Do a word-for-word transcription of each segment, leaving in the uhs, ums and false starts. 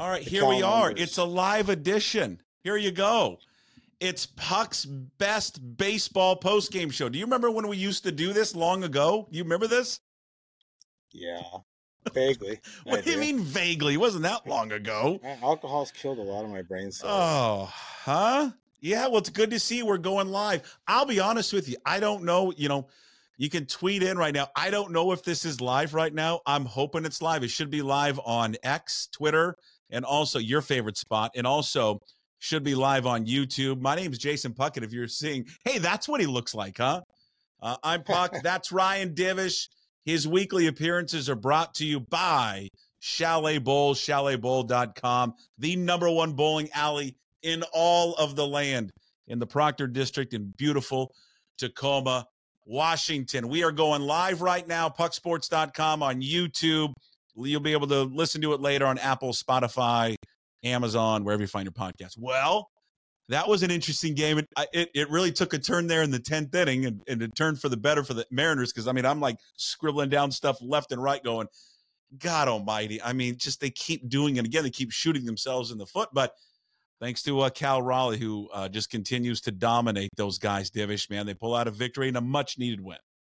All right, the here Cal we are. numbers. It's a live edition. Here you go. It's Puck's Best Baseball postgame show. Do you remember when we used to do this long ago? Do you remember this? Yeah, vaguely. What I do you do. mean vaguely? It wasn't that long ago. Alcohol's killed a lot of my brain cells. Oh, huh? Yeah, well, it's good to see we're going live. I'll be honest with you. I don't know, you know, you can tweet in right now. I don't know if this is live right now. I'm hoping it's live. It should be live on X, Twitter, and also your favorite spot, and also should be live on YouTube. My name is Jason Puckett. If you're seeing, hey, that's what he looks like, huh? Uh, I'm Puck. That's Ryan Divish. His weekly appearances are brought to you by Chalet Bowl, chalet bowl dot com, the number one bowling alley in all of the land in the Proctor District in beautiful Tacoma, Washington. We are going live right now, puck sports dot com on YouTube. You'll be able to listen to it later on Apple, Spotify, Amazon, wherever you find your podcast. Well, that was an interesting game. It, it, it really took a turn there in the tenth inning, and, and it turned for the better for the Mariners because, I mean, I'm like scribbling down stuff left and right going, God almighty. I mean, just they keep doing it again. They keep shooting themselves in the foot. But thanks to uh, Cal Raleigh, who uh, just continues to dominate those guys, Divish, man. They pull out a victory and a much-needed win.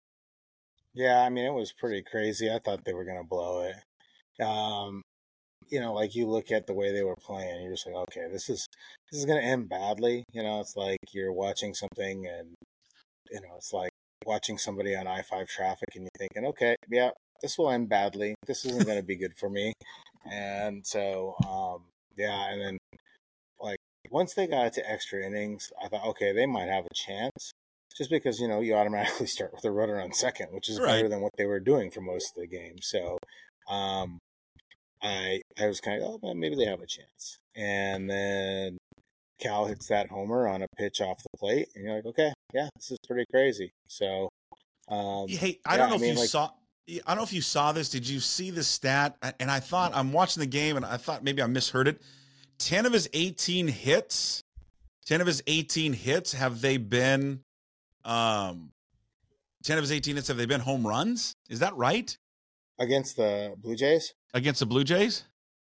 Yeah, I mean, it was pretty crazy. I thought they were going to blow it. Um, you know, like you look at the way they were playing, you're just like, okay, this is this is going to end badly. You know, it's like you're watching something, and you know, it's like watching somebody on I five traffic, and you're thinking, okay, yeah, this will end badly. This isn't going to be good for me. And so, um, yeah, and then like once they got to extra innings, I thought, okay, they might have a chance. Just because, you know, you automatically start with a runner on second, which is Right. better than what they were doing for most of the game. So, um, I I was kind of, oh, man, maybe they have a chance. And then Cal hits that homer on a pitch off the plate, and you're like, okay, yeah, this is pretty crazy. So, um, Hey, I yeah, don't know I if mean, you like, saw. I don't know if you saw this. Did you see the stat? And I thought I'm watching the game, and I thought maybe I misheard it. Ten of his eighteen hits, ten of his eighteen hits have they been, um, ten of his eighteen hits have they been home runs? Is that right? against the Blue Jays, Against the Blue Jays?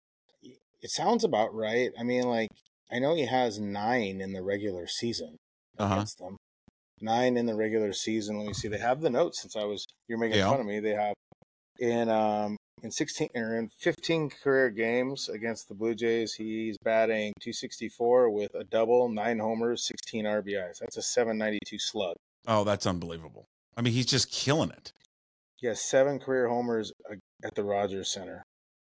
it sounds about right. I mean, like, I know he has nine in the regular season Uh-huh. against them. Nine in the regular season. Let me see. They have the notes since I was you're making Yeah. fun of me. They have in um in sixteen or in fifteen career games against the Blue Jays, he's batting two sixty-four with a double, nine homers, sixteen R B Is. That's a seven ninety-two slug. Oh, that's unbelievable. I mean, he's just killing it. He has seven career homers at the Rogers Center.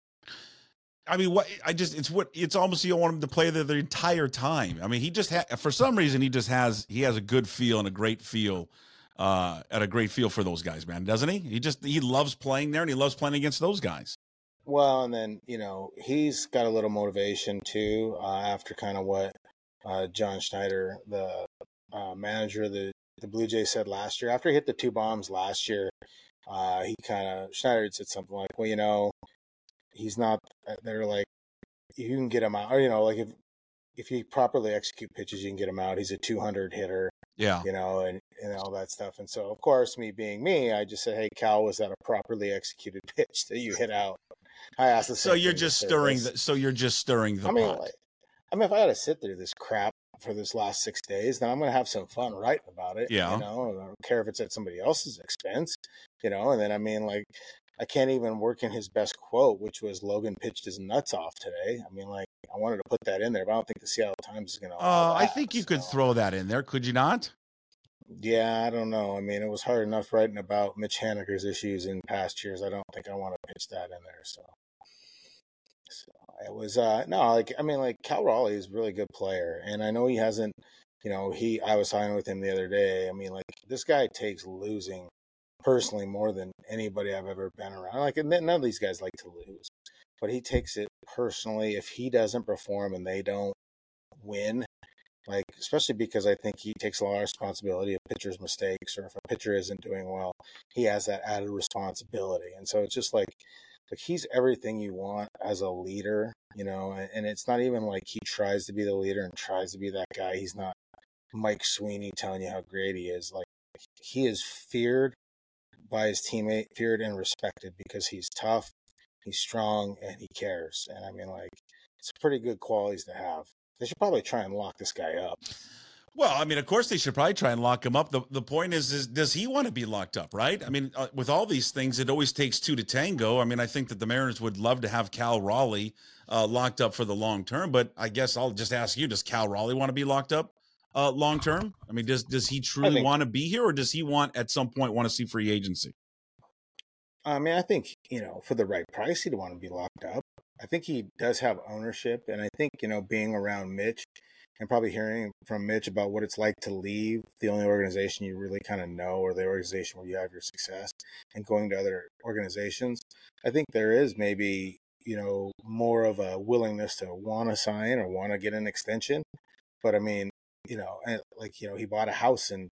I mean, what I just it's what it's almost you don't want him to play there the entire time. I mean, he just ha- for some reason he just has he has a good feel and a great feel, uh, at a great feel for those guys, man, doesn't he? He just he loves playing there and he loves playing against those guys. Well, and then you know he's got a little motivation too uh, after kind of what uh, John Schneider, the uh, manager of the the Blue Jays, said last year. After he hit the two bombs last year, uh, he kind of Schneider had said something like, "Well, you know." He's not. They're like, you can get him out. Or, you know, like if if you properly execute pitches, you can get him out. He's a two hundred hitter. Yeah. You know, and, and all that stuff. And so, of course, me being me, I just said, "Hey, Cal, was that a properly executed pitch that you hit out?" I asked the same. So you're thing just to stirring. Service. The, so you're just stirring the I mean, pot. like, I mean, if I had to sit through this crap for this last six days, then I'm going to have some fun writing about it. Yeah. You know, I don't care if it's at somebody else's expense. You know, and then I mean, like. I can't even work in his best quote, which was Logan pitched his nuts off today. I mean, like, I wanted to put that in there, but I don't think the Seattle Times is going to allow Uh, that. I think you so. could throw that in there, could you not? Yeah, I don't know. I mean, it was hard enough writing about Mitch Haniger's issues in past years. I don't think I want to pitch that in there. So, so it was, uh, no, like, I mean, like, Cal Raleigh is a really good player. And I know he hasn't, you know, he, I was talking with him the other day. I mean, like, this guy takes losing personally more than anybody I've ever been around. Like, none of these guys like to lose, but he takes it personally if he doesn't perform and they don't win. Like, especially because I think he takes a lot of responsibility of pitcher's mistakes, or if a pitcher isn't doing well, he has that added responsibility. And so it's just like, like he's everything you want as a leader, you know, and, and it's not even like he tries to be the leader and tries to be that guy. He's not Mike Sweeney telling you how great he is. Like, he is feared by his teammate, feared and respected because he's tough, he's strong, and he cares. And I mean, like, it's pretty good qualities to have. They should probably try and lock this guy up. Well, I mean, of course they should probably try and lock him up. The the point is, is does he want to be locked up, right? I mean, uh, with all these things, it always takes two to tango. I mean, I think that the Mariners would love to have Cal Raleigh uh, locked up for the long term, but I guess I'll just ask you, does Cal Raleigh want to be locked up uh, long term? I mean, does does he truly think, want to be here, or does he want at some point want to see free agency? I mean, I think, you know, for the right price, he'd want to be locked up. I think he does have ownership, and I think, you know, being around Mitch and probably hearing from Mitch about what it's like to leave the only organization you really kind of know, or the organization where you have your success, and going to other organizations, I think there is maybe, you know, more of a willingness to want to sign or want to get an extension. But I mean, you know, like, you know, he bought a house in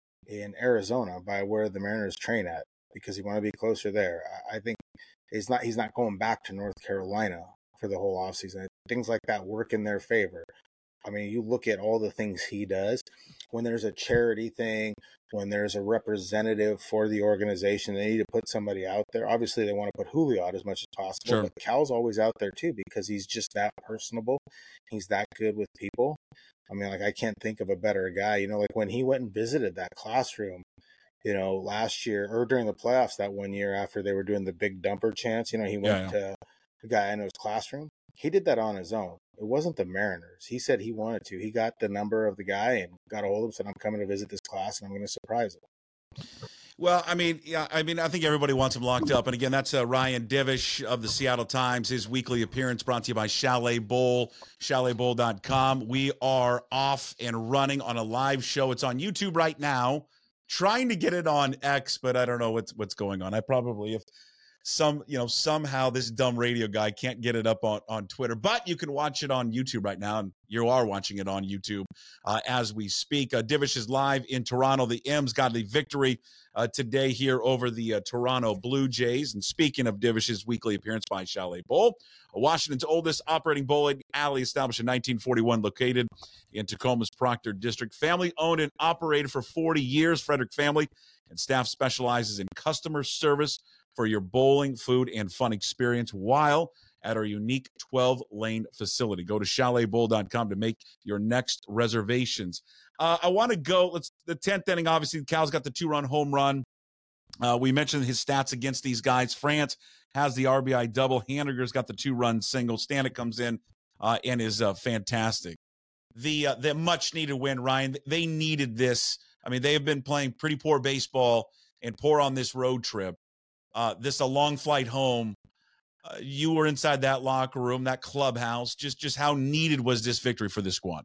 in Arizona by where the Mariners train at because he wanted to be closer there. I think he's not he's not going back to North Carolina for the whole offseason. Things like that work in their favor. I mean, you look at all the things he does. When there's a charity thing, when there's a representative for the organization, they need to put somebody out there. Obviously, they want to put Julio out as much as possible, Sure. but Cal's always out there too because he's just that personable. He's that good with people. I mean, like, I can't think of a better guy. You know, like when he went and visited that classroom, you know, last year or during the playoffs that one year after they were doing the big dumper chance, you know, he went yeah, yeah. to the guy in his classroom. He did that on his own. It wasn't the Mariners. He said he wanted to. He got the number of the guy and got a hold of him, said, I'm coming to visit this class and I'm going to surprise him. Well, I mean, yeah, I mean, I think everybody wants him locked up. And again, that's uh, Ryan Divish of the Seattle Times, his weekly appearance brought to you by Chalet Bowl, chalet bowl dot com. We are off and running on a live show. It's on YouTube right now, trying to get it on X, but I don't know what's what's going on. I probably, if some, you know, somehow this dumb radio guy can't get it up on, on Twitter, but you can watch it on YouTube right now. And you are watching it on YouTube uh, as we speak. Uh, Divish is live in Toronto. The M's got a victory uh, today here over the uh, Toronto Blue Jays. And speaking of Divish's weekly appearance by Chalet Bowl, Washington's oldest operating bowling alley, established in nineteen forty-one, located in Tacoma's Proctor District. Family owned and operated for forty years. Frederick family and staff specializes in customer service for your bowling, food, and fun experience while at our unique twelve-lane facility. Go to chalet bowl dot com to make your next reservations. Uh, I want to go, let's the tenth inning, obviously, Cal's got the two-run home run. Uh, we mentioned his stats against these guys. France has the R B I double. Haniger's got the two-run single. Stanek comes in uh, and is uh, fantastic. The, uh, the much-needed win, Ryan, they needed this. I mean, they have been playing pretty poor baseball and poor on this road trip. Uh, this a long flight home. Uh, you were inside that locker room, that clubhouse. Just, just how needed was this victory for this squad?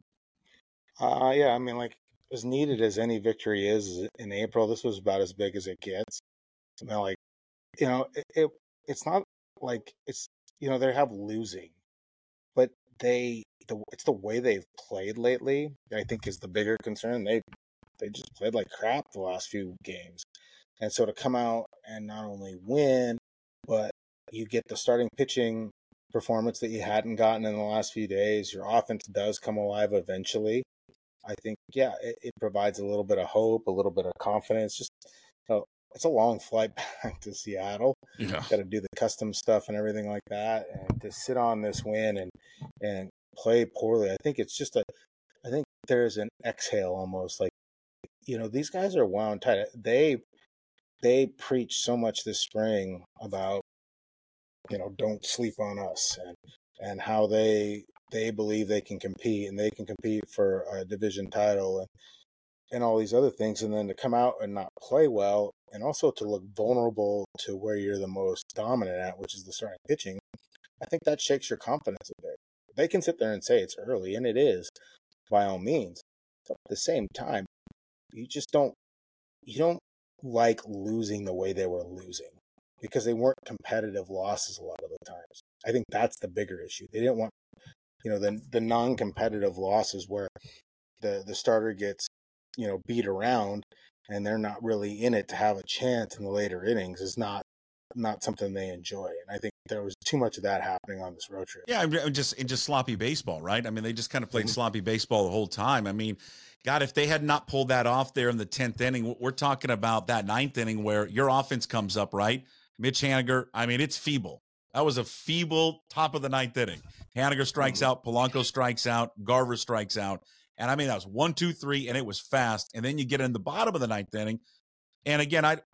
Uh, yeah, I mean, like, as needed as any victory is in April, this was about as big as it gets. I mean, like, you know, it, it it's not like it's, you know, they have losing, but they the it's the way they've played lately that I think is the bigger concern. They they just played like crap the last few games. And so to come out and not only win, but you get the starting pitching performance that you hadn't gotten in the last few days. Your offense does come alive eventually. I think, yeah, it, it provides a little bit of hope, a little bit of confidence. Just, you know, it's a long flight back to Seattle. Yeah. Got to do the custom stuff and everything like that. And to sit on this win and and play poorly, I think it's just a, I think there's an exhale almost. Like, you know, these guys are wound tight. They, They preach so much this spring about, you know, don't sleep on us and, and how they they believe they can compete and they can compete for a division title and, and all these other things. And then to come out and not play well and also to look vulnerable to where you're the most dominant at, which is the starting pitching, I think that shakes your confidence a bit. They can sit there and say it's early, and it is by all means. But at the same time, you just don't, you don't, like losing the way they were losing because they weren't competitive losses a lot of the times. I think that's the bigger issue. They didn't want, you know, the the non-competitive losses where the the starter gets, you know, beat around and they're not really in it to have a chance in the later innings is not not something they enjoy. And I think there was too much of that happening on this road trip. Yeah, I'm just in just sloppy baseball, right? I mean, they just kind of played sloppy baseball the whole time. I mean, God, if they had not pulled that off there in the tenth inning, we're talking about that ninth inning where your offense comes up, right? Mitch Haniger, I mean, it's feeble. That was a feeble top of the ninth inning. Haniger strikes Mhm. out, Polanco strikes out, Garver strikes out. And I mean, that was one, two, three, and it was fast. And then you get in the bottom of the ninth inning. And again, I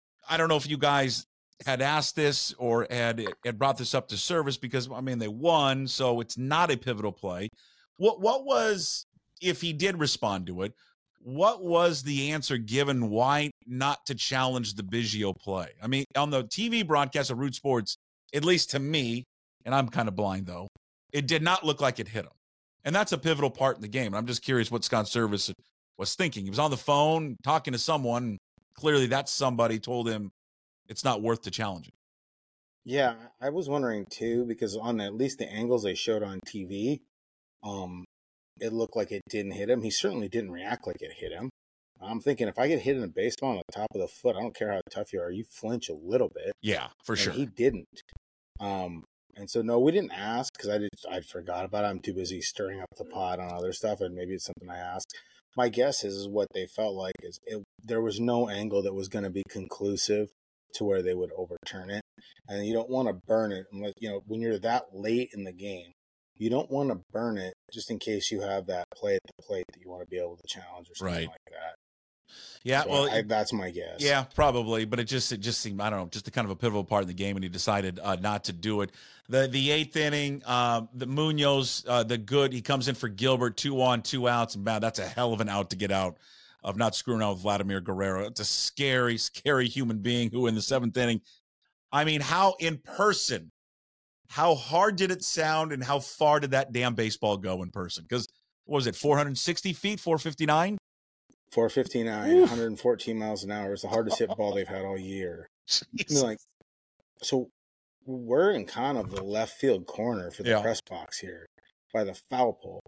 I don't know if you guys had asked this or had had brought this up to service because I mean they won, so it's not a pivotal play. What what was, if he did respond to it, what was the answer given why not to challenge the Biggio play? I mean, on the T V broadcast of Root Sports, at least to me, and I'm kind of blind though, it did not look like it hit him. And that's a pivotal part in the game. And I'm just curious what Scott Service was thinking. He was on the phone talking to someone. Clearly that somebody told him it's not worth the challenging. Yeah, I was wondering too, because on at least the angles they showed on T V, um, it looked like it didn't hit him. He certainly didn't react like it hit him. I'm thinking if I get hit in a baseball on the top of the foot, I don't care how tough you are, you flinch a little bit. Yeah, for and sure. He didn't. Um, and so no, we didn't ask because I did. I forgot about it. I'm too busy stirring up the pot on other stuff, and maybe it's something I asked. My guess is, is what they felt like is it, there was no angle that was going to be conclusive to where they would overturn it, and you don't want to burn it unless you know when you're that late in the game. You don't want to burn it just in case you have that play at the plate that you want to be able to challenge or something Right. like that. Yeah, So well, I, that's my guess. Yeah, probably, but it just it just seemed, I don't know, just a kind of a pivotal part in the game, and he decided uh, not to do it. The the eighth inning, um, the Munoz, uh, the good, he comes in for Gilbert, two on, two outs, and man, that's a hell of an out to get out of not screwing out with Vladimir Guerrero. It's a scary, scary human being who in the seventh inning, I mean, how in person, how hard did it sound, and how far did that damn baseball go in person? Because what was it, four hundred sixty feet, four fifty-nine? four fifty-nine, one hundred fourteen miles an hour is the hardest hit ball they've had all year. I mean, like, so we're in kind of the left field corner for the Yeah. press box here by the foul pole.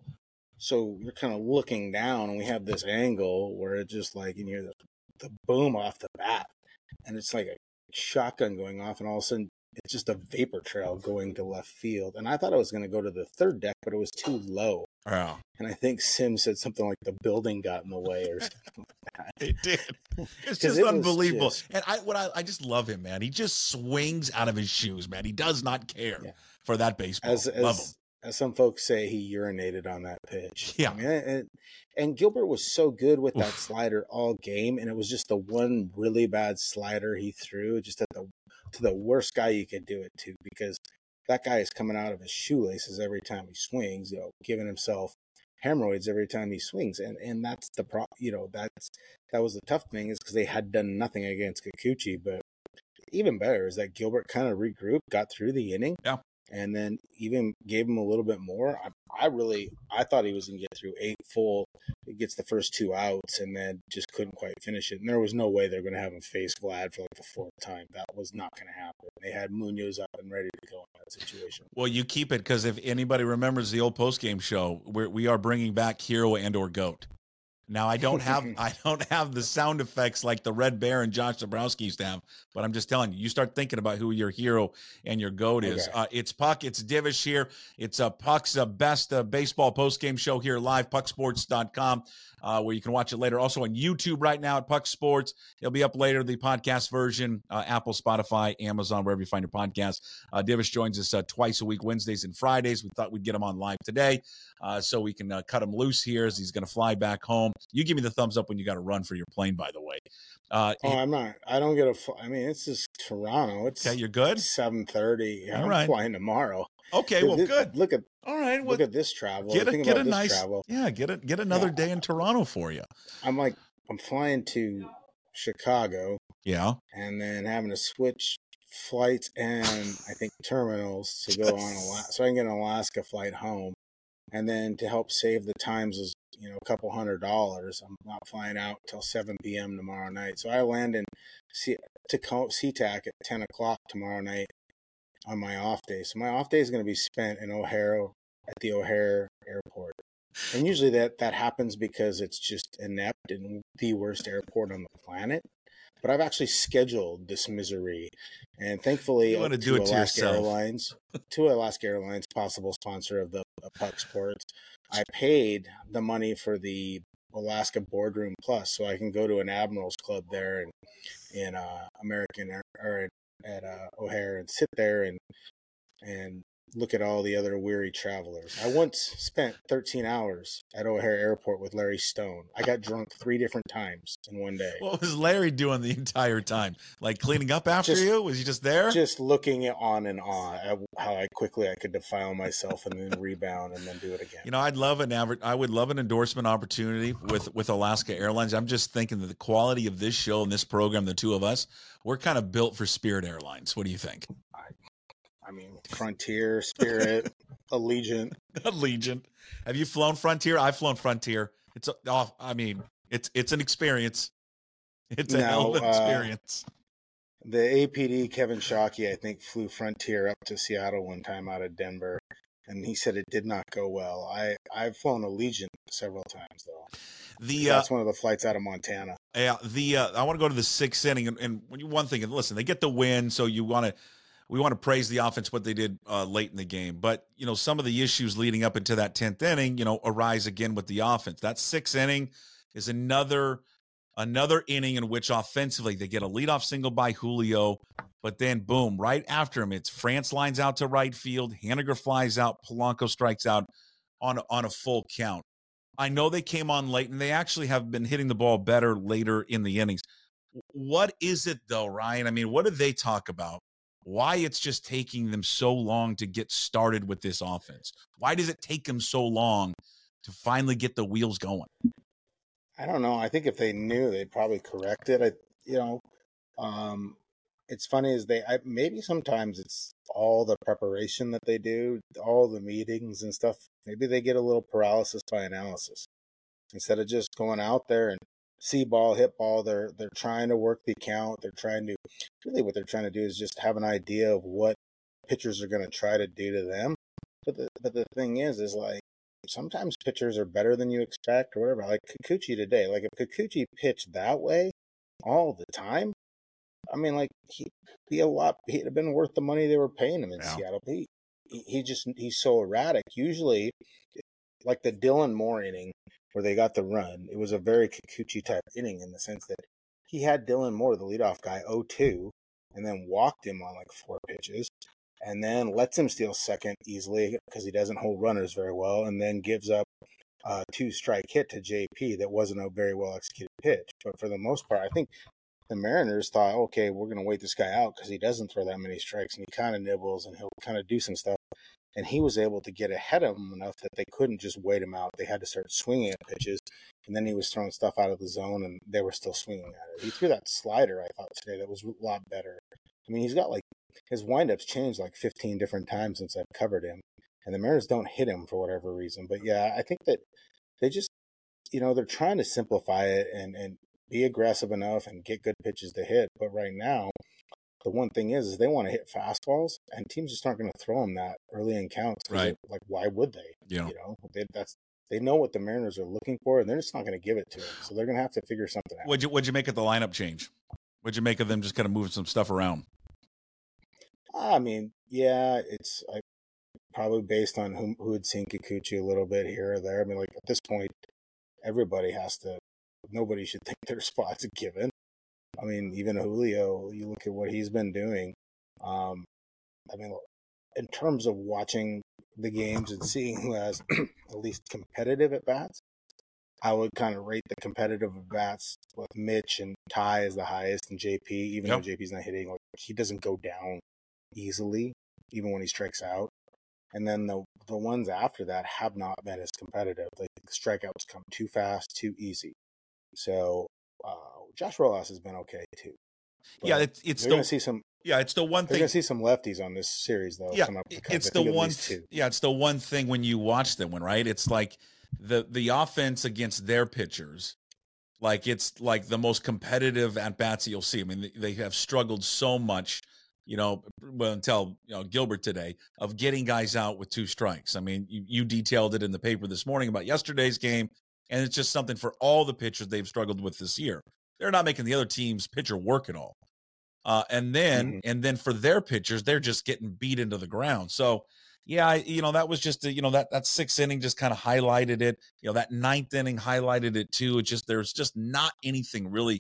So you're kind of looking down, and we have this angle where it just like, and you hear the, the boom off the bat, and it's like a shotgun going off, and all of a sudden it's just a vapor trail going to left field. And I thought it was going to go to the third deck, but it was too low. Yeah. And I think Sim said something like the building got in the way or something like that. It did. It's 'Cause just it was unbelievable. just- And I what I, I just love him, man. He just swings out of his shoes, man. He does not care Yeah. for that baseball. As love him. as as some folks say, he urinated on that pitch. Yeah. I mean, and, and Gilbert was so good with that Oof. slider all game, and it was just the one really bad slider he threw, just at the to the worst guy you could do it to, because that guy is coming out of his shoelaces every time he swings, you know, giving himself hemorrhoids every time he swings, and and that's the pro. You know, that's that was the tough thing, is because they had done nothing against Kikuchi, but even better is that Gilbert kind of regrouped, got through the inning, Yeah. and then even gave him a little bit more. I, I really, I thought he was going to get through eight full. He gets the first two outs, and then just couldn't quite finish it. And there was no way they're going to have him face Vlad for like the fourth time. That was not going to happen. They had Munoz up and ready to go in that situation. Well, you keep it, because if anybody remembers the old postgame show, we're, we are bringing back Hero and or Goat. Now I don't have I don't have the sound effects like the Red Bear and Josh Dabrowski used to have, but I'm just telling you, you start thinking about who your hero and your goat is. Okay. Uh, it's Puck, it's Divish here. It's uh, Puck's uh, best uh, baseball postgame show here live, puck sports dot com, uh, where you can watch it later. Also on YouTube right now at Puck Sports. It'll be up later, the podcast version, uh, Apple, Spotify, Amazon, wherever you find your podcast. Uh, Divish joins us uh, twice a week, Wednesdays and Fridays. We thought we'd get him on live today uh, so we can uh, cut him loose here as he's going to fly back home. You give me the thumbs up when you got to run for your plane, by the way. Uh, Oh, I'm not. I don't get a. fl- I mean, it's just Toronto. It's okay, you're good? seven thirty. Yeah, All I'm right. flying tomorrow. Okay, well, This- good. Look at All right, well, look at this travel. get a, Think get a about this nice, travel. yeah, get a, get another Yeah. day in Toronto for you. I'm like, I'm flying to Chicago Yeah. and then having to switch flights and I think terminals to go on Alaska, so I can get an Alaska flight home. And then to help save the times is, you know, a couple hundred dollars. I'm not flying out till seven p.m. tomorrow night. So I land in C- Tacoma SeaTac at ten o'clock tomorrow night on my off day. So my off day is going to be spent in O'Hare at the O'Hare airport. And usually that, that happens because it's just inept and the worst airport on the planet. But I've actually scheduled this misery. And thankfully, You wanna to do it to Alaska yourself. Airlines, to Alaska Airlines, possible sponsor of the of Puck Sports, I paid the money for the Alaska Boardroom Plus, so I can go to an Admirals Club there in in uh, American Air, or at uh, O'Hare and sit there and and look at all the other weary travelers. I once spent thirteen hours at O'Hare Airport with Larry Stone. I got drunk three different times in one day. What was Larry doing the entire time? Like cleaning up after Just- you? Was he just there? Just looking on and on at how I quickly I could defile myself and then rebound and then do it again. You know, I'd love an aver- I would love an endorsement opportunity with with Alaska Airlines. I'm just thinking that the quality of this show and this program, the two of us, we're kind of built for Spirit Airlines. What do you think? I mean, Frontier, Spirit, Allegiant. Allegiant. Have you flown Frontier? I've flown Frontier. It's a, oh, I mean, it's it's an experience. It's a Now, hell of an uh, experience. The A P D, Kevin Shockey, I think, flew Frontier up to Seattle one time out of Denver, and he said it did not go well. I, I've flown Allegiant several times, though. The uh, That's one of the flights out of Montana. yeah, the uh, I want to go to the sixth inning, and, and when you one thing, and listen, they get the win, so you want to we want to praise the offense what they did uh, late in the game. But you know, some of the issues leading up into that tenth inning, you know, arise again with the offense. That sixth inning is another. Another inning in which offensively they get a leadoff single by Julio, but then boom, right after him, it's France lines out to right field, Haniger flies out, Polanco strikes out on, on a full count. I know they came on late, and they actually have been hitting the ball better later in the innings. What is it, though, Ryan? I mean, what did they talk about? Why it's just taking them so long to get started with this offense? Why does it take them so long to finally get the wheels going? I don't know. I think if they knew, they'd probably correct it. I, you know, um, it's funny is they I, maybe sometimes it's all the preparation that they do, all the meetings and stuff. Maybe they get a little paralysis by analysis instead of just going out there and see ball, hit ball. They're they're trying to work the count. They're trying to really what they're trying to do is just have an idea of what pitchers are going to try to do to them. But the but the thing is, is like. Sometimes pitchers are better than you expect or whatever. Like Kikuchi today. Like if Kikuchi pitched that way all the time, I mean, like he'd be a lot. He'd have been worth the money they were paying him in yeah. Seattle. He, he just he's so erratic. Usually, like the Dylan Moore inning where they got the run, it was a very Kikuchi type inning in the sense that he had Dylan Moore, the leadoff guy, oh two, and then walked him on like four pitches. And then lets him steal second easily because he doesn't hold runners very well, and then gives up a two-strike hit to J P that wasn't a very well-executed pitch. But for the most part, I think the Mariners thought, okay, we're going to wait this guy out because he doesn't throw that many strikes, and he kind of nibbles, and he'll kind of do some stuff. And he was able to get ahead of him enough that they couldn't just wait him out. They had to start swinging at pitches, and then he was throwing stuff out of the zone, and they were still swinging at it. He threw that slider, I thought, today that was a lot better. I mean, he's got like his windups changed like fifteen different times since I've covered him, and the Mariners don't hit him for whatever reason. But yeah, I think that they just, you know, they're trying to simplify it and, and be aggressive enough and get good pitches to hit. But right now, the one thing is, is they want to hit fastballs, and teams just aren't going to throw them that early in counts. Right. Like, why would they? Yeah. You know, they, that's they know what the Mariners are looking for, and they're just not going to give it to them. So they're going to have to figure something out. What'd you, what'd you make of the lineup change? What'd you make of them just kind of moving some stuff around? I mean, yeah, it's like, probably based on who, who had seen Kikuchi a little bit here or there. I mean, like at this point, everybody has to, nobody should think their spot's a given. I mean, even Julio, you look at what he's been doing. Um, I mean, in terms of watching the games and seeing who has at least competitive at bats, I would kind of rate the competitive at bats with Mitch and Ty as the highest, and J P, even yep. though J P's not hitting, like he doesn't go down easily, even when he strikes out. And then the the ones after that have not been as competitive. Like the strikeouts come too fast, too easy. So uh, Josh Rojas has been okay too. But yeah, it's it's going to see some. Yeah, it's the one they're thing. They're going to see some lefties on this series though. Yeah, come up to it's the one. Th- yeah, it's the one thing when you watch them, when right, it's like the the offense against their pitchers. Like it's like the most competitive at bats you'll see. I mean, they have struggled so much, you know, well, until you know Gilbert today, of getting guys out with two strikes. I mean, you, you detailed it in the paper this morning about yesterday's game, and it's just something for all the pitchers they've struggled with this year. They're not making the other team's pitcher work at all. Uh, and then mm-hmm. and then for their pitchers, they're just getting beat into the ground. So, yeah, I, you know, that was just, a, you know, that, that sixth inning just kind of highlighted it. You know, that ninth inning highlighted it too. It's just, there's just not anything really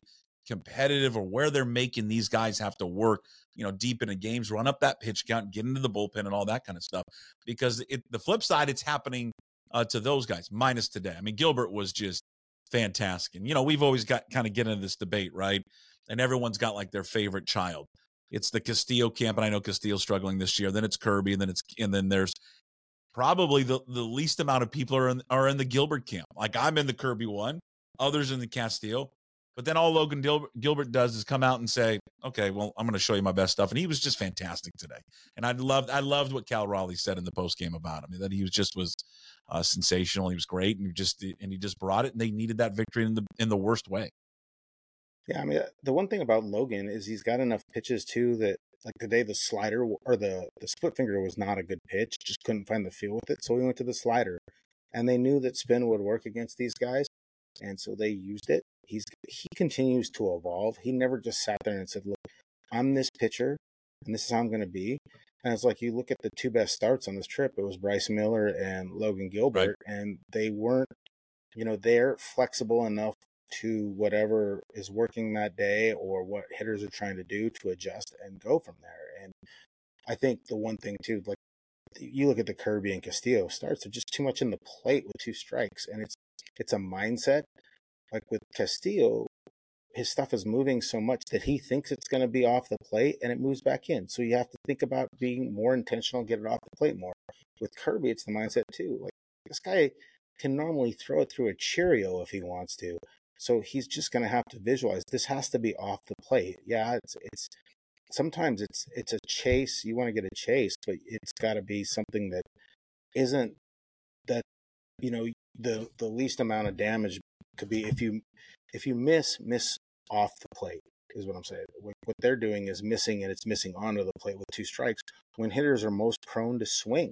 competitive or where they're making these guys have to work, you know, deep into games, run up that pitch count, get into the bullpen and all that kind of stuff. Because it, the flip side, it's happening uh, to those guys, minus today. I mean, Gilbert was just fantastic. And, you know, we've always got kind of get into this debate, right? And everyone's got like their favorite child. It's the Castillo camp, and I know Castillo's struggling this year. Then it's Kirby, and then it's and then there's probably the, the least amount of people are in, are in the Gilbert camp. Like I'm in the Kirby one, others in the Castillo. But then all Logan Gilbert, Gilbert does is come out and say, okay, well, I'm going to show you my best stuff. And he was just fantastic today. And I loved I loved what Cal Raleigh said in the postgame about him, that he was just was uh, sensational. He was great, and he just and he just brought it, and they needed that victory in the in the worst way. Yeah, I mean, the one thing about Logan is he's got enough pitches, too, that like today the slider or the, the split finger was not a good pitch, just couldn't find the feel with it. So he went to the slider, and they knew that spin would work against these guys. And so they used it. He's He continues to evolve. He never just sat there and said, look, I'm this pitcher, and this is how I'm going to be. And it's like you look at the two best starts on this trip, it was Bryce Miller and Logan Gilbert, right. And they weren't, you know, they're flexible enough to whatever is working that day or what hitters are trying to do to adjust and go from there. And I think the one thing too, like you look at the Kirby and Castillo starts, they're just too much in the plate with two strikes. And it's, it's a mindset. Like with Castillo, his stuff is moving so much that he thinks it's going to be off the plate and it moves back in. So you have to think about being more intentional, get it off the plate more. With Kirby, it's the mindset too. Like this guy can normally throw it through a Cheerio if he wants to. So he's just going to have to visualize this has to be off the plate. Yeah, it's it's sometimes it's it's a chase. You want to get a chase, but it's got to be something that isn't that, you know, the the least amount of damage could be if you if you miss miss off the plate is what I'm saying. What, what they're doing is missing, and it's missing onto the plate with two strikes when hitters are most prone to swing.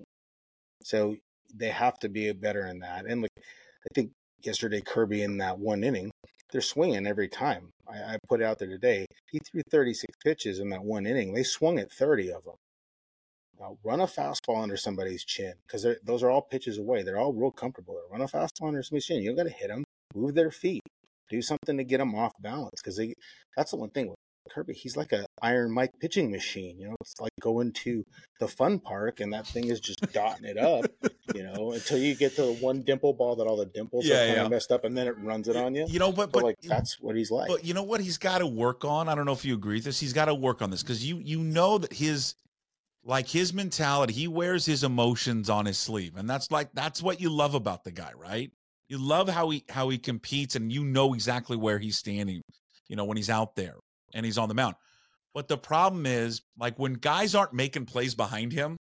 So they have to be better in that. And like I think yesterday Kirby in that one inning, they're swinging every time. I, I put it out there today. He threw thirty-six pitches in that one inning. They swung at thirty of them. Now, run a fastball under somebody's chin because those are all pitches away. They're all real comfortable there. Run a fastball under somebody's chin. You don't got to hit them. Move their feet. Do something to get them off balance because they. That's the one thing with Kirby. He's like a Iron Mike pitching machine. You know, it's like going to the fun park and that thing is just dotting it up. You know, until you get to the one dimple ball that all the dimples yeah, are kind yeah. of messed up, and then it runs it on you. You know, but, but but like that's what he's like. But you know what he's got to work on. I don't know if you agree with this. He's got to work on this because you you know that his like his mentality. He wears his emotions on his sleeve, and that's like that's what you love about the guy, right? You love how he how he competes, and you know exactly where he's standing. You know when he's out there and he's on the mound. But the problem is, like when guys aren't making plays behind him.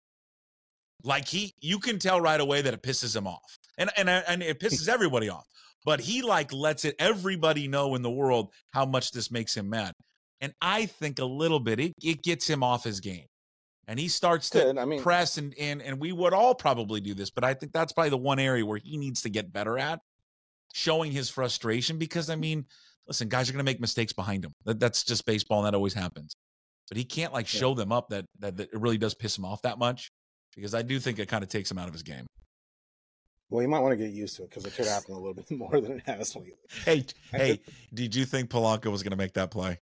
Like he, you can tell right away that it pisses him off, and and and it pisses everybody off. But he like lets it everybody know in the world how much this makes him mad, and I think a little bit it, it gets him off his game, and he starts to I mean, press and and and we would all probably do this, but I think that's probably the one area where he needs to get better at showing his frustration. Because I mean, listen, guys are going to make mistakes behind him. That, that's just baseball, and that always happens. But he can't like show yeah. them up that, that that it really does piss him off that much. Because I do think it kind of takes him out of his game. Well, you might want to get used to it because it could happen a little bit more than it has lately. Hey, hey, did you think Polanco was going to make that play?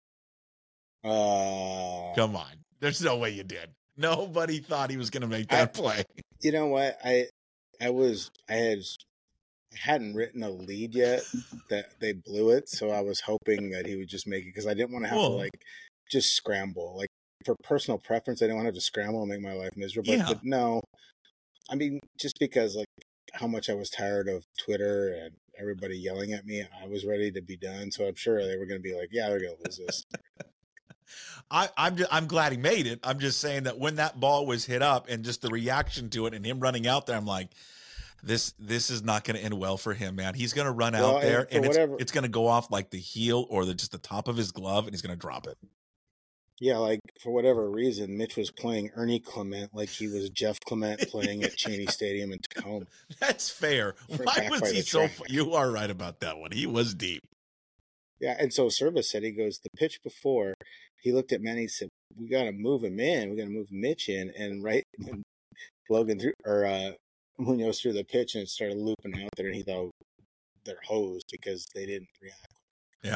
Uh, Come on. There's no way you did. Nobody thought he was going to make that I, play. You know what? I I was I had I hadn't written a lead yet that they blew it, so I was hoping that he would just make it because I didn't want to have cool. to like just scramble like. For personal preference, I didn't want to have to scramble and make my life miserable. Yeah. But no, I mean, just because like how much I was tired of Twitter and everybody yelling at me, I was ready to be done. So I'm sure they were going to be like, "Yeah, they're going to lose this." I, I'm just, I'm glad he made it. I'm just saying that when that ball was hit up and just the reaction to it and him running out there, I'm like, this this is not going to end well for him, man. He's going to run well, out there and, and it's, it's going to go off like the heel or the just the top of his glove, and he's going to drop it. Yeah, like for whatever reason, Mitch was playing Ernie Clement like he was Jeff Clement playing at Cheney Stadium in Tacoma. That's fair. Why was he so? You are right about that one. He was deep. Yeah, and so Service said he goes the pitch before. He looked at Manny. He said, "We got to move him in. We got to move Mitch in." And right when Logan threw or uh, Munoz threw the pitch and it started looping out there, and he thought they're hosed because they didn't react. Yeah.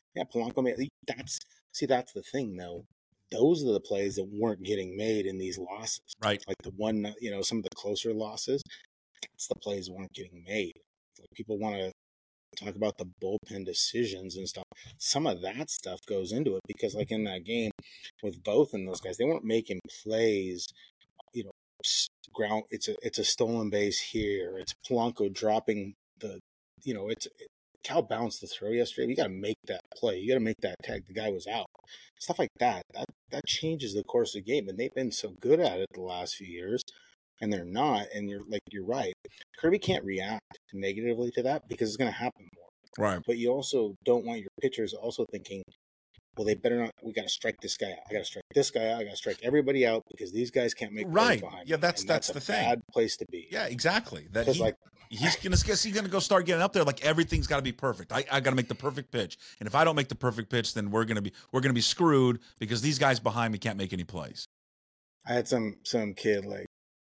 Yeah, Polanco made that's see that's the thing though. Those are the plays that weren't getting made in these losses. Right. Like the one, you know, some of the closer losses, that's the plays that weren't getting made. Like people want to talk about the bullpen decisions and stuff. Some of that stuff goes into it because, like in that game with both and those guys, they weren't making plays. You know, ground. It's a it's a stolen base here. It's Polanco dropping the. You know, it's it, Cal bounced the throw yesterday. You got to make that play. You got to make that tag. The guy was out. Stuff like that. That that changes the course of the game, and they've been so good at it the last few years. And they're not, and you're like you're right. Kirby can't react negatively to that because it's going to happen more. Right. But you also don't want your pitchers also thinking, well, they better not. We got to strike this guy out. I got to strike this guy out. I got to strike everybody out because these guys can't make right. plays behind Yeah, me. that's And that's, that's the a thing. bad place to be. Yeah, exactly. That Because he, like he's gonna he's gonna go start getting up there like everything's got to be perfect. I, I got to make the perfect pitch, and if I don't make the perfect pitch, then we're gonna be we're gonna be screwed because these guys behind me can't make any plays. I had some some kid like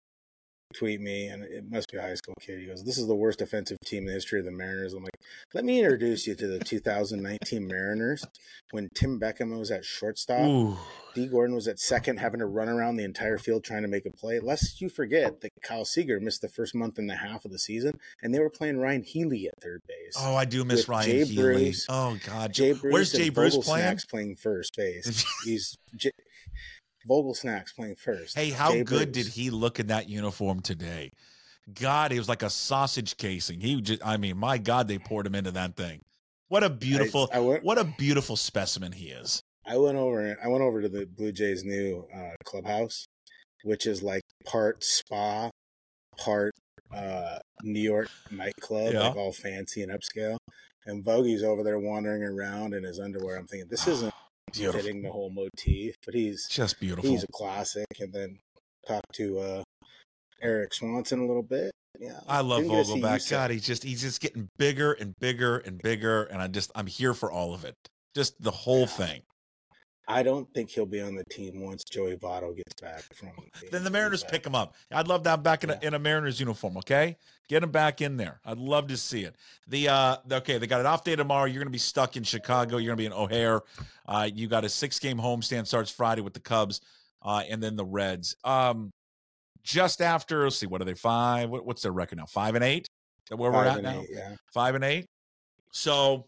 tweet me, and it must be a high school kid. He goes, "This is the worst offensive team in the history of the Mariners." I'm like, "Let me introduce you to the two thousand nineteen Mariners when Tim Beckham was at shortstop, Ooh. D. Gordon was at second, having to run around the entire field trying to make a play. Lest you forget that Kyle Seager missed the first month and a half of the season, and they were playing Ryan Healy at third base. Oh, I do miss with Ryan Jay Healy. Bruce, oh God, Jay Bruce where's Jay and Bruce Vogel playing? Snacks playing first base. He's J- Vogel Snacks playing first. Hey, how Jay good Bruce. did he look in that uniform today? God, it was like a sausage casing. He just, I mean, my God, they poured him into that thing. What a beautiful, I, I went, what a beautiful specimen he is. I went over. I went over to the Blue Jays' new uh, clubhouse, which is like part spa, part uh, New York nightclub, Yeah. like all fancy and upscale. And Bogey's over there wandering around in his underwear. I'm thinking this isn't Beautiful. fitting the whole motif, but he's Just beautiful. he's a classic. And then talk to uh, Eric Swanson a little bit. Yeah, I love didn't get to see Vogelback. Yusef. God, he's just he's just getting bigger and bigger and bigger, and I just I'm here for all of it. Just the whole Yeah. thing. I don't think he'll be on the team once Joey Votto gets back from. Then the Mariners pick him up. I'd love to have back in a, Yeah. in a Mariners uniform. Okay, get him back in there. I'd love to see it. The uh, okay, they got an off day tomorrow. You're going to be stuck in Chicago. You're going to be in O'Hare. Uh, you got a six game homestand starts Friday with the Cubs, uh, and then the Reds. Um, just after, let's see, what are they? Five. What, what's their record now? Five and eight. Is that where Five we're at and now? eight, yeah. Five and eight. So,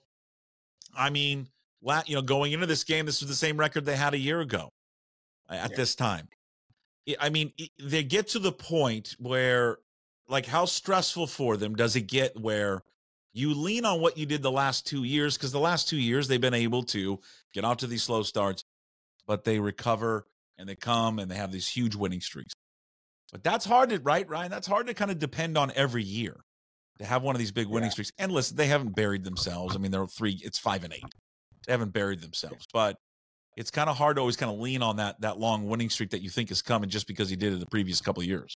I mean, la- you know, going into this game, this was the same record they had a year ago at Yeah. this time. I mean, they get to the point where, like, how stressful for them does it get where you lean on what you did the last two years? Because the last two years they've been able to get off to these slow starts, but they recover and they come and they have these huge winning streaks. But that's hard to, right, Ryan? That's hard to kind of depend on every year to have one of these big winning Yeah. streaks. And listen, they haven't buried themselves. I mean, they're three, it's five and eight. They haven't buried themselves, but it's kind of hard to always kind of lean on that that long winning streak that you think is coming just because he did it the previous couple of years.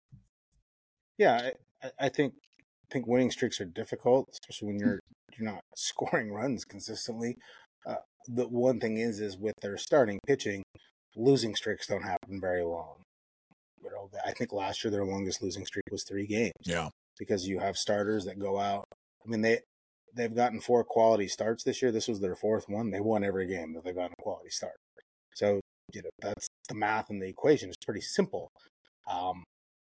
Yeah, I, I think I think winning streaks are difficult, especially when you're you're not scoring runs consistently. Uh, the one thing is, is with their starting pitching, losing streaks don't happen very long. You know, I think last year their longest losing streak was three games. Yeah, because you have starters that go out. I mean, they they've gotten four quality starts this year. This was their fourth one. They won every game that they've gotten a quality start. So you know that's the math and the equation. It's pretty simple. Um,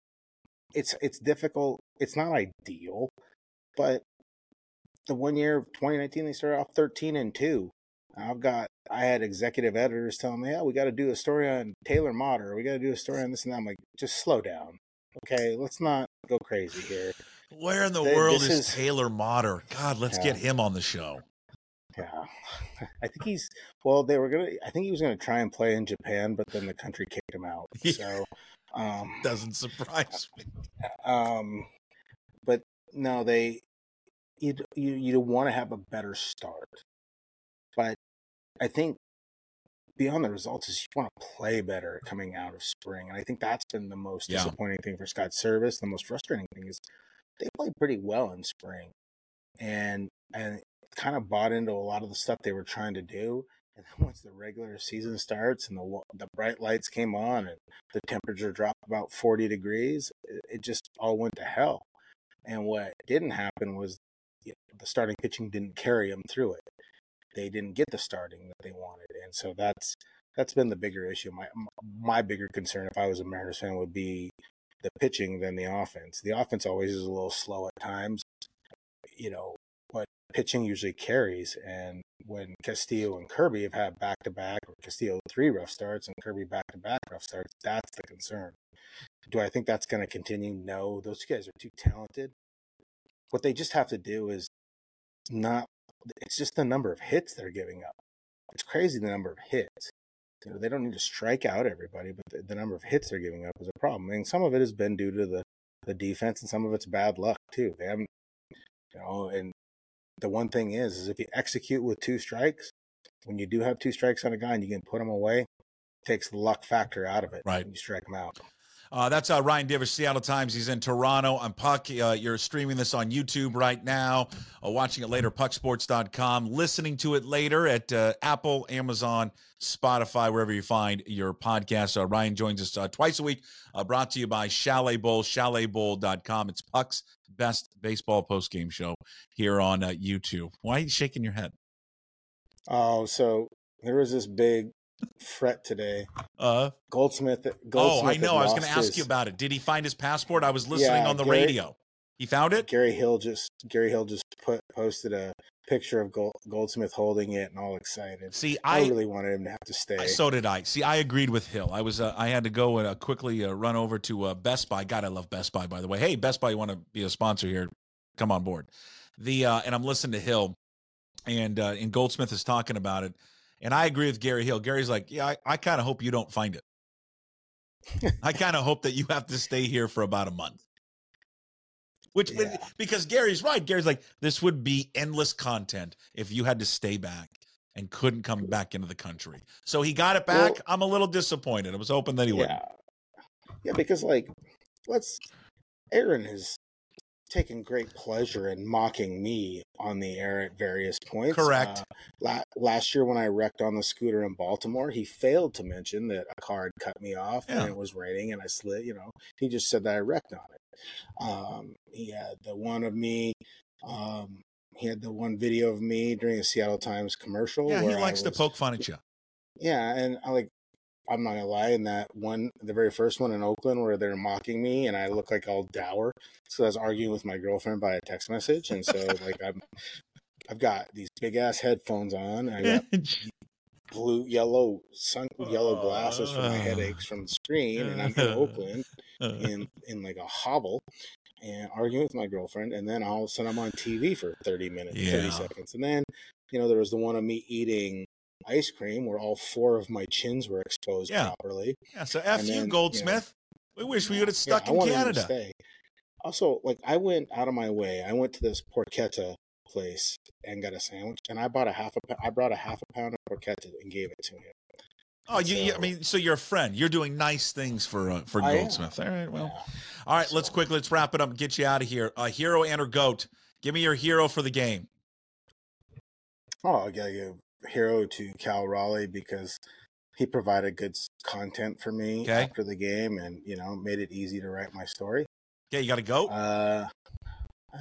it's it's difficult. It's not ideal, but the one year of twenty nineteen they started off thirteen and two. I've got I had executive editors telling me, "Yeah, we got to do a story on Taylor Motter. We got to do a story on this and that." I'm like, "Just slow down, okay? Let's not go crazy here." where in the They- world this is, is- Taylor Motter? God, let's Yeah. get him on the show. Yeah, I think he's well. They were gonna. I think he was gonna try and play in Japan, but then the country kicked him out. So, um, Doesn't surprise me. um, but no, they you you you want to have a better start, but I think beyond the results is you want to play better coming out of spring, and I think that's been the most Yeah. disappointing thing for Scott Service. The most frustrating thing is they played pretty well in spring, and and kind of bought into a lot of the stuff they were trying to do. And then once the regular season starts and the the bright lights came on and the temperature dropped about forty degrees, it, it just all went to hell. And what didn't happen was you know, the starting pitching didn't carry them through it. they didn't get the starting that they wanted, and so that's that's been the bigger issue. My my bigger concern, if I was a Mariners fan, would be the pitching than the offense. The offense always is a little slow at times, you know, but pitching usually carries. And when Castillo and Kirby have had back to back, or Castillo three rough starts and Kirby back to back rough starts, that's the concern. Do I think that's going to continue? No, those guys are too talented. What they just have to do is not, it's just the number of hits they're giving up. It's crazy the number of hits. You know, they don't need to strike out everybody, but the, the number of hits they're giving up is a problem. I mean, some of it has been due to the, the defense, and some of it's bad luck too. They haven't, you know, and the one thing is, is if you execute with two strikes, when you do have two strikes on a guy and you can put him away, it takes the luck factor out of it. Right. And you strike him out. Uh, that's uh, Ryan Divish, Seattle Times. He's in Toronto. I'm Puck. Uh, you're streaming this on YouTube right now, uh, watching it later, puck sports dot com, listening to it later at uh, Apple, Amazon, Spotify, wherever you find your podcasts. Uh, Ryan joins us uh, twice a week, uh, brought to you by Chalet Bowl, chalet bowl dot com. It's Puck's best baseball postgame show here on uh, YouTube. Why are you shaking your head? Oh, so there was this big fret today. Uh, Goldsmith. Goldsmith oh, I know. I was going to ask his, you about it. Did he find his passport? I was listening yeah, on the Gary, radio. He found it? Gary Hill just Gary Hill just put posted a picture of Gold, Goldsmith holding it and all excited. See, I, I really wanted him to have to stay. So did I. See, I agreed with Hill. I was uh, I had to go and uh, quickly uh, run over to uh, Best Buy. God, I love Best Buy, by the way. Hey, Best Buy, you want to be a sponsor here? Come on board. The uh, and I'm listening to Hill, and uh, and Goldsmith is talking about it. And I agree with Gary Hill. Gary's like, yeah, I, I kind of hope you don't find it. I kind of hope that you have to stay here for about a month. Which, yeah. Because Gary's right. Gary's like, this would be endless content if you had to stay back and couldn't come back into the country. So he got it back. Well, I'm a little disappointed. I was hoping that he yeah. wouldn't. Yeah, because, like, let's, Aaron has taken great pleasure in mocking me on the air at various points. Correct. Uh, la- last year when I wrecked on the scooter in Baltimore, he failed to mention that a car had cut me off yeah. and it was raining and I slid, you know, he just said that I wrecked on it. Um, he had the one of me, um, he had the one video of me during a Seattle Times commercial. Yeah, where he likes was, to poke fun at you. Yeah, and I like, I'm not gonna lie, in that one, the very first one in Oakland where they're mocking me and I look like all dour. So I was arguing with my girlfriend by a text message. And so like I'm, I've got these big ass headphones on. And I got blue, yellow, sun, yellow glasses for my headaches from the screen. And I'm in Oakland in, in like a hovel and arguing with my girlfriend. And then all of a sudden I'm on T V for thirty minutes, yeah. thirty seconds. And then, you know, there was the one of me eating ice cream where all four of my chins were exposed yeah. properly. Yeah, so F you, Goldsmith. You know, we wish we would have stuck yeah, in Canada. Also, like, I went out of my way. I went to this porchetta place and got a sandwich, and I bought a half a. I brought a half a pound of porchetta and gave it to him. Oh, you, so, you, I mean, so you're a friend. You're doing nice things for uh, for I Goldsmith. Am. All right, well, yeah. all right. So, let's quickly let's wrap it up and get you out of here. Uh, hero and or goat. Give me your hero for the game. Oh, I gotta give hero to Cal Raleigh because he provided good content for me okay. after the game, and you know made it easy to write my story. Yeah, you got to go. Uh, uh,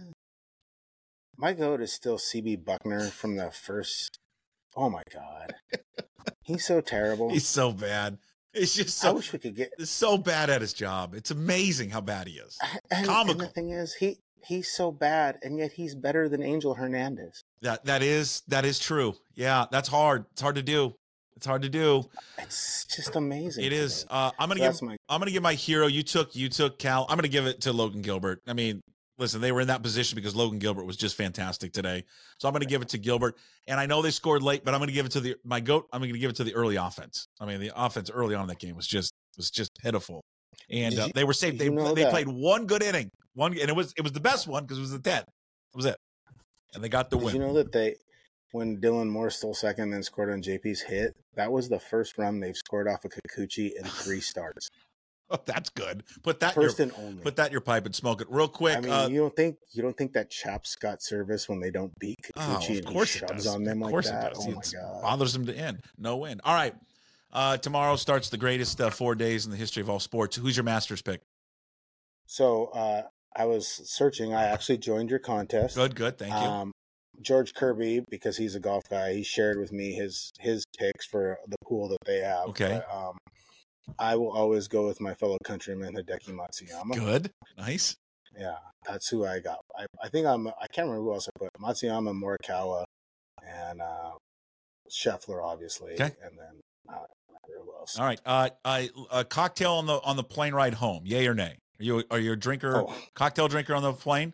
my goat is still C B Buckner from the first. Oh my god, he's so terrible. He's so bad. It's just so. I wish we could get. It's so bad at his job. It's amazing how bad he is. And, Comical. And the thing is, he he's so bad, and yet he's better than Angel Hernandez. That that is that is true. Yeah, that's hard. It's hard to do. It's hard to do. It's just amazing. It is. Uh, I'm gonna so give. My... I'm gonna give my hero. You took. You took Cal. I'm gonna give it to Logan Gilbert. I mean, listen, they were in that position because Logan Gilbert was just fantastic today. So I'm gonna give it to Gilbert. And I know they scored late, but I'm gonna give it to the my goat. I'm gonna give it to the early offense. I mean, the offense early on in that game was just was just pitiful. And uh, you, they were safe. They they that? played one good inning. One, and it was it was the best one because it was the tenth. That was it. And they got the Did win. You know that they. When Dylan Moore stole second and then scored on J P's hit, that was the first run they've scored off of Kikuchi in three starts. Oh, that's good. Put that first in your, and only. Put that in your pipe and smoke it real quick. I mean, uh, you don't think you don't think that chaps got service when they don't beat Kikuchi oh, and he shoves on them like that? Oh my god, bothers them to end. No win. All right. Uh, tomorrow starts the greatest uh, four days in the history of all sports. Who's your Masters pick? So uh, I was searching. I actually joined your contest. Good, good. Thank you. Um, George Kirby, because he's a golf guy, he shared with me his his picks for the pool that they have. Okay. But, um, I will always go with my fellow countryman Hideki Matsuyama. Good, nice. Yeah, that's who I got. I, I think I'm. I can't remember who else I put. Matsuyama, Morikawa, and uh, Scheffler, obviously, okay. and then uh, who else? All right. Uh, I, a cocktail on the on the plane ride home. Yay or nay? Are you are you a drinker? Oh. Cocktail drinker on the plane?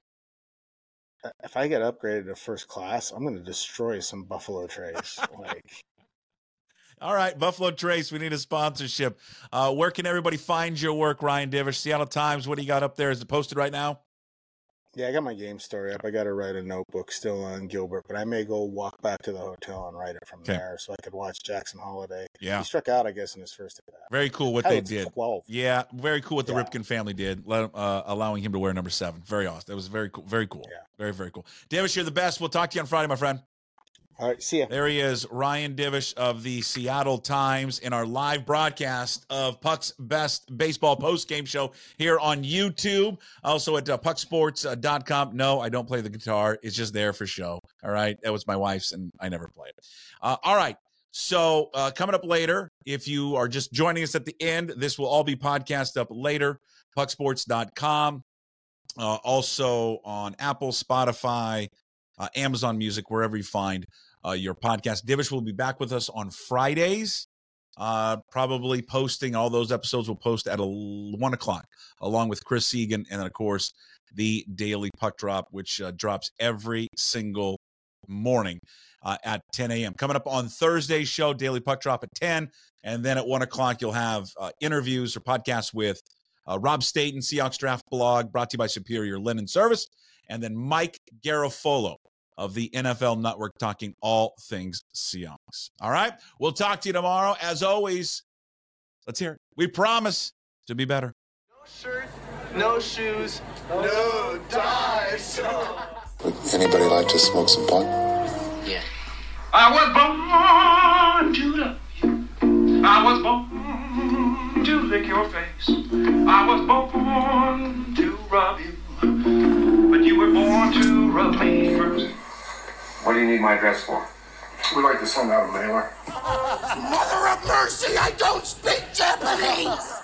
If I get upgraded to first class, I'm going to destroy some Buffalo Trace. like, all right, Buffalo Trace, we need a sponsorship. Uh, where can everybody find your work, Ryan Divish? Seattle Times, what do you got up there? Is it posted right now? Yeah, I got my game story up. I got to write a notebook still on Gilbert, but I may go walk back to the hotel and write it from okay. there so I could watch Jackson Holiday. Yeah. He struck out, I guess, in his first at bat. Very cool what Hell, they did. twelve. Yeah, very cool what the yeah. Ripken family did, let, uh, allowing him to wear number seven. Very awesome. That was very cool. Very cool. Yeah. Very, very cool. Divish, you're the best. We'll talk to you on Friday, my friend. All right, see ya. There he is, Ryan Divish of the Seattle Times in our live broadcast of Puck's Best Baseball Post-Game Show here on YouTube. Also at uh, puck sports dot com. No, I don't play the guitar. It's just there for show. All right? That was my wife's, and I never play it. Uh, all right. So uh, coming up later, if you are just joining us at the end, this will all be podcast up later, puck sports dot com. Uh, also on Apple, Spotify, uh, Amazon Music, wherever you find uh, your podcast. Divish will be back with us on Fridays, uh, probably posting all those episodes. Will post at a, one o'clock, along with Chris Egan, and then, of course, the Daily Puck Drop, which uh, drops every single morning uh, at ten a.m. Coming up on Thursday's show, Daily Puck Drop at ten, and then at one o'clock, you'll have uh, interviews or podcasts with Uh, Rob Staten, Seahawks Draft Blog, brought to you by Superior Linen Service, and then Mike Garafolo of the N F L Network, talking all things Seahawks. All right, we'll talk to you tomorrow. As always, let's hear it. We promise to be better. No shirt, no shoes, no ties. Would anybody like to smoke some pot? Yeah. I was born to love you. I was born to lick your face. I was born to rub you, but you were born to rub me first. What do you need my address for? We'd like to send out a mailer. Mother of mercy, I don't speak Japanese!